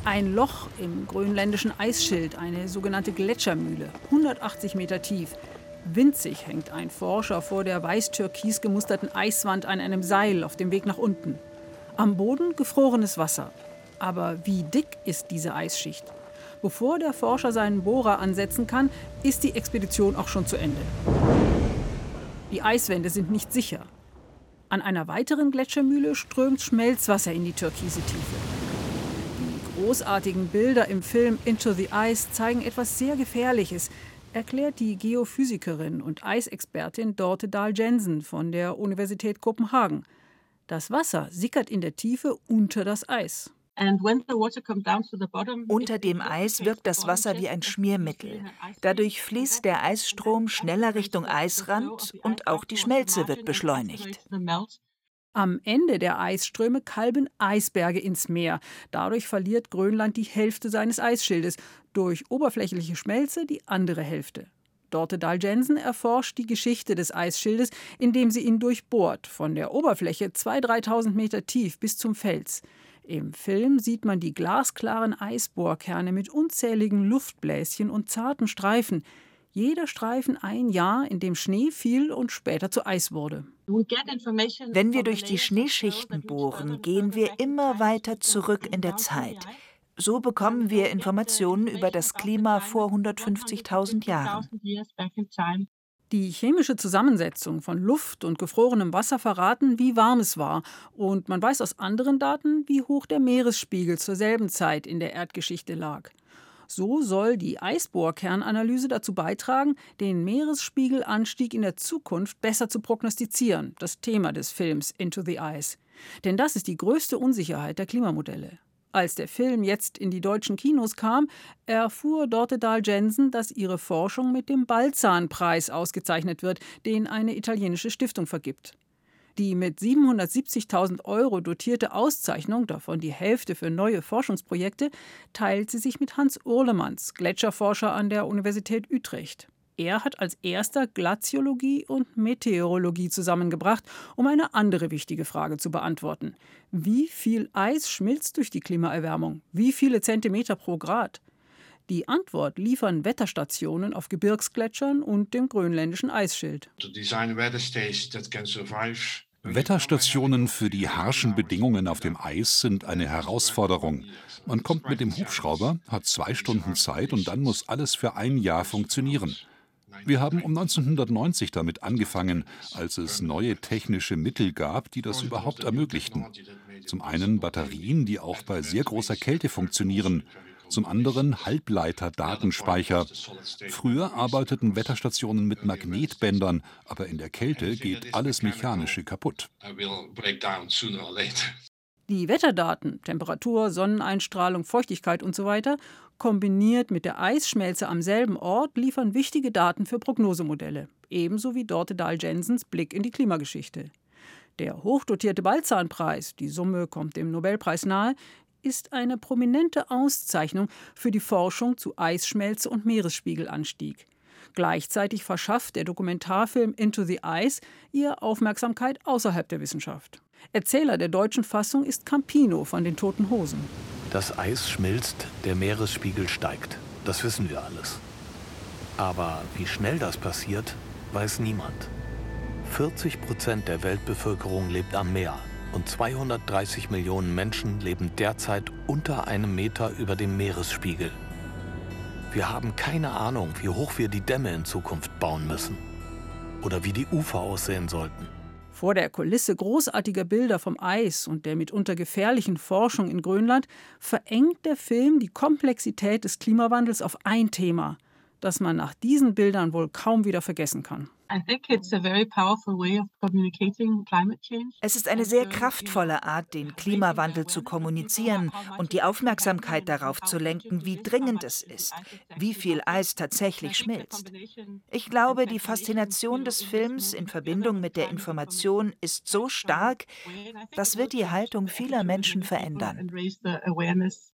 Ein Loch im grönländischen Eisschild, eine sogenannte Gletschermühle, 180 Meter tief. Winzig hängt ein Forscher vor der weiß-türkis gemusterten Eiswand an einem Seil auf dem Weg nach unten. Am Boden gefrorenes Wasser. Aber wie dick ist diese Eisschicht? Bevor der Forscher seinen Bohrer ansetzen kann, ist die Expedition auch schon zu Ende. Die Eiswände sind nicht sicher. An einer weiteren Gletschermühle strömt Schmelzwasser in die türkise Tiefe. Die großartigen Bilder im Film Into the Ice zeigen etwas sehr Gefährliches, erklärt die Geophysikerin und Eisexpertin Dorte Dahl Jensen von der Universität Kopenhagen. Das Wasser sickert in der Tiefe unter das Eis. Unter dem Eis wirkt das Wasser wie ein Schmiermittel. Dadurch fließt der Eisstrom schneller Richtung Eisrand und auch die Schmelze wird beschleunigt. Am Ende der Eisströme kalben Eisberge ins Meer. Dadurch verliert Grönland die Hälfte seines Eisschildes, durch oberflächliche Schmelze die andere Hälfte. Dorte Dahl Jensen erforscht die Geschichte des Eisschildes, indem sie ihn durchbohrt, von der Oberfläche 2.000 – 3.000 Meter tief bis zum Fels. Im Film sieht man die glasklaren Eisbohrkerne mit unzähligen Luftbläschen und zarten Streifen. Jeder Streifen ein Jahr, in dem Schnee fiel und später zu Eis wurde. Wenn wir durch die Schneeschichten bohren, gehen wir immer weiter zurück in der Zeit. So bekommen wir Informationen über das Klima vor 150.000 Jahren. Die chemische Zusammensetzung von Luft und gefrorenem Wasser verraten, wie warm es war. Und man weiß aus anderen Daten, wie hoch der Meeresspiegel zur selben Zeit in der Erdgeschichte lag. So soll die Eisbohrkernanalyse dazu beitragen, den Meeresspiegelanstieg in der Zukunft besser zu prognostizieren, das Thema des Films Into the Ice. Denn das ist die größte Unsicherheit der Klimamodelle. Als der Film jetzt in die deutschen Kinos kam, erfuhr Dorte Dahl Jensen, dass ihre Forschung mit dem Balzan-Preis ausgezeichnet wird, den eine italienische Stiftung vergibt. Die mit 770.000 € dotierte Auszeichnung, davon die Hälfte für neue Forschungsprojekte, teilt sie sich mit Hans Urlemans, Gletscherforscher an der Universität Utrecht. Er hat als erster Glaziologie und Meteorologie zusammengebracht, um eine andere wichtige Frage zu beantworten. Wie viel Eis schmilzt durch die Klimaerwärmung? Wie viele Zentimeter pro Grad? Die Antwort liefern Wetterstationen auf Gebirgsgletschern und dem grönländischen Eisschild. Wetterstationen für die harschen Bedingungen auf dem Eis sind eine Herausforderung. Man kommt mit dem Hubschrauber, hat 2 Stunden Zeit und dann muss alles für ein Jahr funktionieren. Wir haben um 1990 damit angefangen, als es neue technische Mittel gab, die das überhaupt ermöglichten. Zum einen Batterien, die auch bei sehr großer Kälte funktionieren. Zum anderen Halbleiter-Datenspeicher. Früher arbeiteten Wetterstationen mit Magnetbändern, aber in der Kälte geht alles Mechanische kaputt. Die Wetterdaten, Temperatur, Sonneneinstrahlung, Feuchtigkeit usw. kombiniert mit der Eisschmelze am selben Ort liefern wichtige Daten für Prognosemodelle. Ebenso wie Dorte Dahl Jensens Blick in die Klimageschichte. Der hochdotierte Balzan-Preis, die Summe kommt dem Nobelpreis nahe, ist eine prominente Auszeichnung für die Forschung zu Eisschmelze und Meeresspiegelanstieg. Gleichzeitig verschafft der Dokumentarfilm Into the Ice ihr Aufmerksamkeit außerhalb der Wissenschaft. Erzähler der deutschen Fassung ist Campino von den Toten Hosen. Das Eis schmilzt, der Meeresspiegel steigt. Das wissen wir alles. Aber wie schnell das passiert, weiß niemand. 40% der Weltbevölkerung lebt am Meer und 230 Millionen Menschen leben derzeit unter 1 Meter über dem Meeresspiegel. Wir haben keine Ahnung, wie hoch wir die Dämme in Zukunft bauen müssen oder wie die Ufer aussehen sollten. Vor der Kulisse großartiger Bilder vom Eis und der mitunter gefährlichen Forschung in Grönland verengt der Film die Komplexität des Klimawandels auf ein Thema, das man nach diesen Bildern wohl kaum wieder vergessen kann. Es ist eine sehr kraftvolle Art, den Klimawandel zu kommunizieren und die Aufmerksamkeit darauf zu lenken, wie dringend es ist, wie viel Eis tatsächlich schmilzt. Ich glaube, die Faszination des Films in Verbindung mit der Information ist so stark, das wird die Haltung vieler Menschen verändern.